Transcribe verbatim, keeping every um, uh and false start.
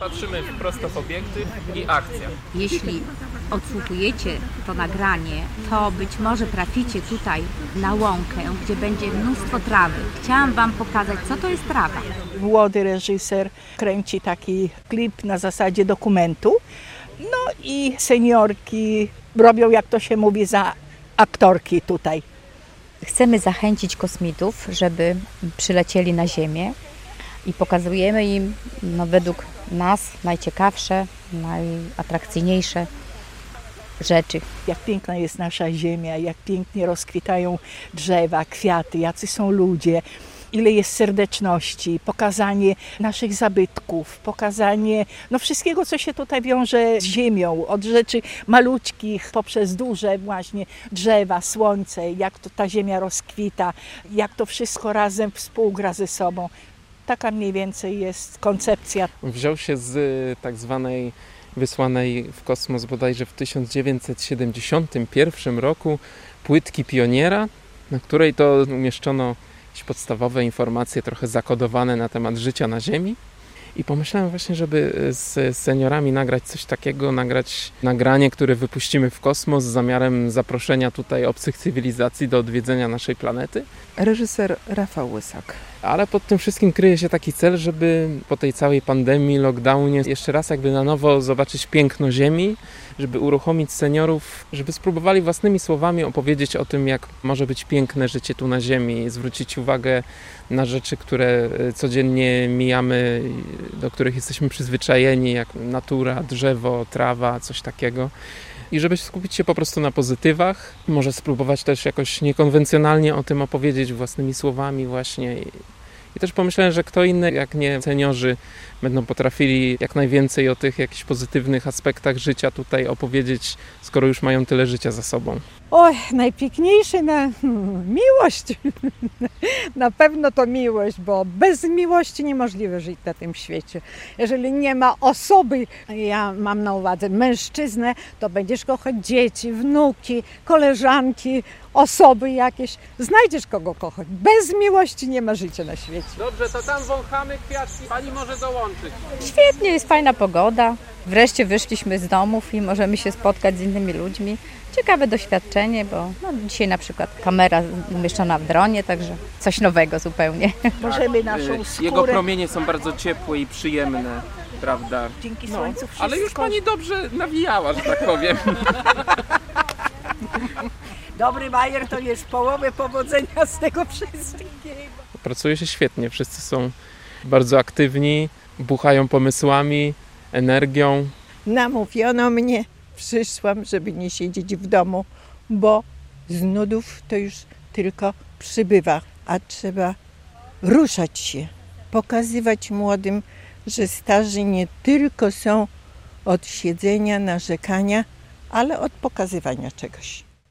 Patrzymy prosto w obiektyw i akcja. Jeśli odsłuchujecie to nagranie, to być może traficie tutaj na łąkę, gdzie będzie mnóstwo trawy. Chciałam Wam pokazać, co to jest trawa. Młody reżyser kręci taki klip na zasadzie dokumentu. No i seniorki robią, jak to się mówi, za aktorki tutaj. Chcemy zachęcić kosmitów, żeby przylecieli na Ziemię i pokazujemy im, no, według nas najciekawsze, najatrakcyjniejsze rzeczy. Jak piękna jest nasza Ziemia, jak pięknie rozkwitają drzewa, kwiaty, jacy są ludzie, ile jest serdeczności, pokazanie naszych zabytków, pokazanie no, wszystkiego, co się tutaj wiąże z ziemią, od rzeczy maluczkich poprzez duże właśnie drzewa, słońce, jak to ta ziemia rozkwita, jak to wszystko razem współgra ze sobą. Taka mniej więcej jest koncepcja. Wziął się z tak zwanej wysłanej w kosmos bodajże w tysiąc dziewięćset siedemdziesiątym pierwszym roku płytki Pioniera, na której to umieszczono jakieś podstawowe informacje trochę zakodowane na temat życia na Ziemi. I pomyślałem właśnie, żeby z seniorami nagrać coś takiego, nagrać nagranie, które wypuścimy w kosmos z zamiarem zaproszenia tutaj obcych cywilizacji do odwiedzenia naszej planety. Reżyser Rafał Łysak. Ale pod tym wszystkim kryje się taki cel, żeby po tej całej pandemii, lockdownie jeszcze raz jakby na nowo zobaczyć piękno Ziemi, żeby uruchomić seniorów, żeby spróbowali własnymi słowami opowiedzieć o tym, jak może być piękne życie tu na Ziemi, zwrócić uwagę na rzeczy, które codziennie mijamy, do których jesteśmy przyzwyczajeni, jak natura, drzewo, trawa, coś takiego. I żeby skupić się po prostu na pozytywach, może spróbować też jakoś niekonwencjonalnie o tym opowiedzieć własnymi słowami właśnie. I też pomyślałem, że kto inny, jak nie seniorzy, będą potrafili jak najwięcej o tych jakichś pozytywnych aspektach życia tutaj opowiedzieć, skoro już mają tyle życia za sobą. Oj, najpiękniejsze na hmm, miłość. Na pewno to miłość, bo bez miłości niemożliwe żyć na tym świecie. Jeżeli nie ma osoby, ja mam na uwadze mężczyznę, to będziesz kochać dzieci, wnuki, koleżanki, osoby jakieś. Znajdziesz kogo kochać. Bez miłości nie ma życia na świecie. Dobrze, to tam wąchamy kwiatki. Pani może dołączyć. Świetnie, jest fajna pogoda. Wreszcie wyszliśmy z domów i możemy się spotkać z innymi ludźmi. Ciekawe doświadczenie, bo no, dzisiaj na przykład kamera umieszczona w dronie, także coś nowego zupełnie. Możemy naszą skórę... Jego promienie są bardzo ciepłe i przyjemne, prawda? Dzięki no, słońcu wszystko... Ale już pani dobrze nawijała, że tak powiem. Dobry bajer to jest połowę powodzenia z tego wszystkiego. Pracuje się świetnie, wszyscy są bardzo aktywni, buchają pomysłami, energią. Namówiono mnie, przyszłam, żeby nie siedzieć w domu, bo z nudów to już tylko przybywa, a trzeba ruszać się, pokazywać młodym, że starzy nie tylko są od siedzenia, narzekania, ale od pokazywania czegoś.